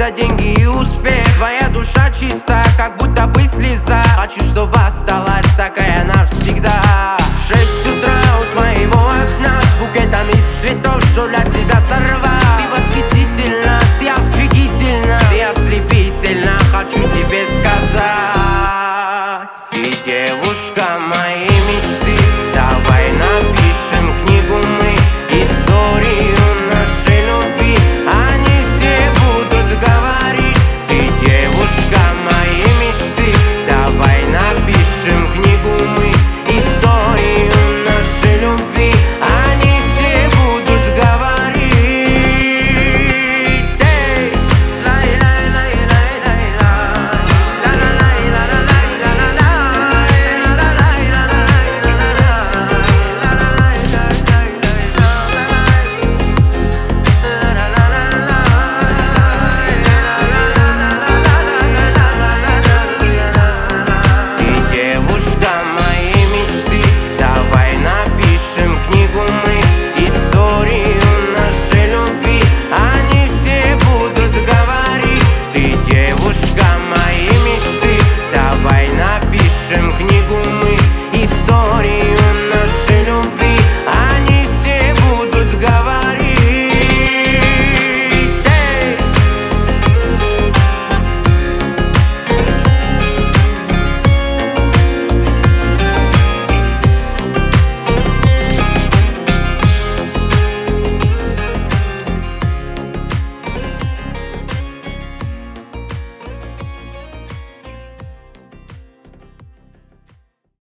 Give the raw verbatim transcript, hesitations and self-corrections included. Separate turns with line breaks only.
это деньги и успех. Твоя душа чиста, как будто бы слеза. Хочу, чтобы осталась такая навсегда. В шесть утра у твоего окна с букетом из цветов, что для тебя сорвать. Ты восхитительна, ты офигительна, ты ослепительна, хочу тебе сказать. Ты девушка моей мечты, давай напишем книгу мы, историю нашей любви. Они все будут говорить: ты девушка моей мечты, давай напишем книгу мы, историю нашей любви. Они все будут говорить. Эй! Ты девушка моей мечты, давай напишем книгу мы, историю нашей любви. Они все будут говорить: ты девушка моей мечты, давай напишем книгу мы,